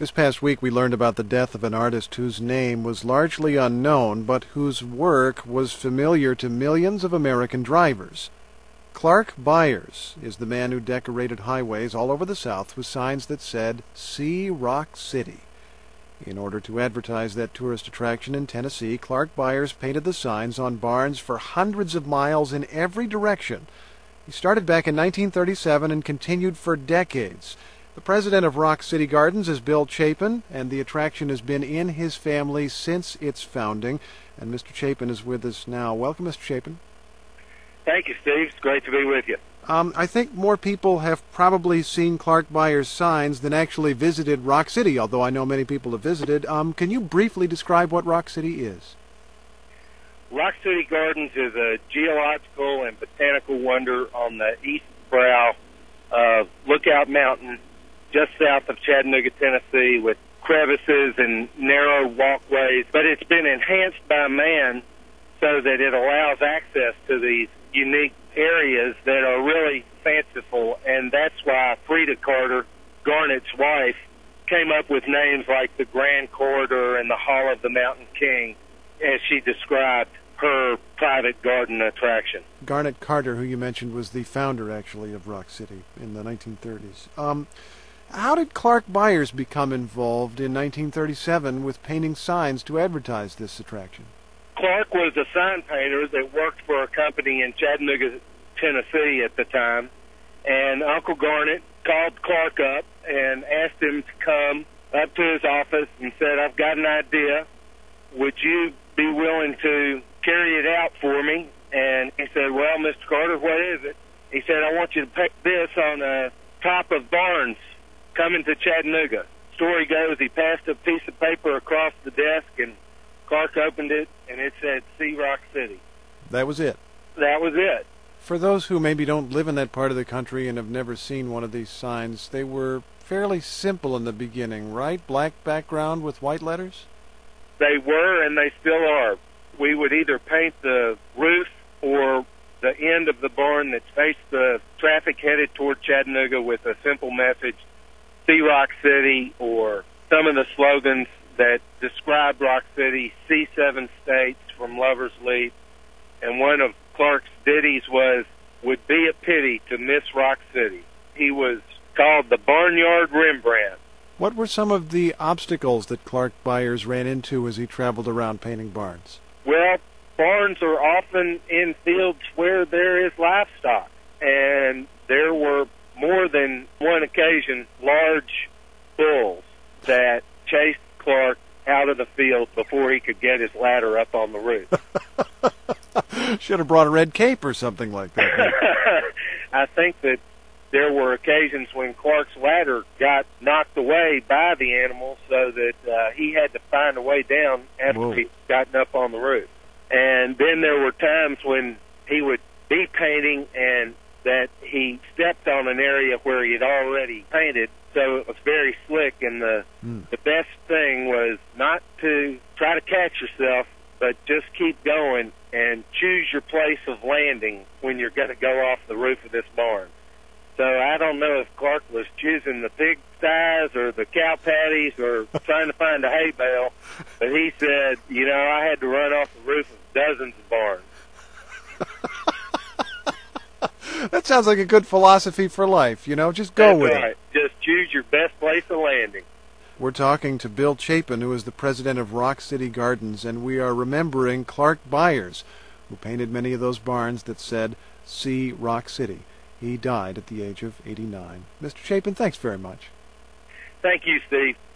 This past week we learned about the death of an artist whose name was largely unknown, but whose work was familiar to millions of American drivers. Clark Byers is the man who decorated highways all over the South with signs that said, "See Rock City." In order to advertise that tourist attraction in Tennessee, Clark Byers painted the signs on barns for hundreds of miles in every direction. He started back in 1937 and continued for decades. The president of Rock City Gardens is Bill Chapin, and the attraction has been in his family since its founding. And Mr. Chapin is with us now. Welcome, Mr. Chapin. Thank you, Steve. It's great to be with you. I think more people have probably seen Clark Byers' signs than actually visited Rock City, although I know many people have visited. Can you briefly describe what Rock City is? Rock City Gardens is a geological and botanical wonder on the east brow of Lookout Mountain, just south of Chattanooga, Tennessee, with crevices and narrow walkways. But it's been enhanced by man so that it allows access to these unique areas that are really fanciful, and that's why Frida Carter, Garnet's wife, came up with names like the Grand Corridor and the Hall of the Mountain King, as she described her private garden attraction. Garnet Carter, who you mentioned, was the founder, actually, of Rock City in the 1930s. How did Clark Byers become involved in 1937 with painting signs to advertise this attraction? Clark was a sign painter that worked for a company in Chattanooga, Tennessee at the time, and Uncle Garnet called Clark up and asked him to come up to his office and said, "I've got an idea. Would you be willing to carry it out for me?" And he said, "Well, Mr. Carter, what is it?" He said, "I want you to paint this on the top of barns coming to Chattanooga." Story goes, he passed a piece of paper across the desk, and Clark opened it, and it said, "See Rock City." That was it? That was it. For those who maybe don't live in that part of the country and have never seen one of these signs, they were fairly simple in the beginning, right? Black background with white letters? They were, and they still are. We would either paint the roof or the end of the barn that faced the traffic headed toward Chattanooga with a simple message, "See Rock City," or some of the slogans that describe Rock City, "See 7 states from Lover's Leap." And one of Clark's ditties was, "Would be a pity to miss Rock City." He was called the Barnyard Rembrandt. What were some of the obstacles that Clark Byers ran into as he traveled around painting barns? Well, barns are often in fields where there is livestock, and there were more than one occasion large bulls that chased Clark out of the field before he could get his ladder up on the roof. Should have brought a red cape or something like that. I think that there were occasions when Clark's ladder got knocked away by the animals, so that he had to find a way down after he'd gotten up on the roof. And then there were times when he would be painting and that he stepped on an area where he had already painted, so it was very slick, and the best thing was not to try to catch yourself, but just keep going and choose your place of landing when you're going to go off the roof of this barn. So I don't know if Clark was choosing the pig sties or the cow patties or trying to find a hay bale, but he said, I had to run off the roof of dozens of barns. That sounds like a good philosophy for life, just go with it. Just choose your best place of landing. We're talking to Bill Chapin, who is the president of Rock City Gardens, and we are remembering Clark Byers, who painted many of those barns that said, "See Rock City." He died at the age of 89. Mr. Chapin, thanks very much. Thank you, Steve.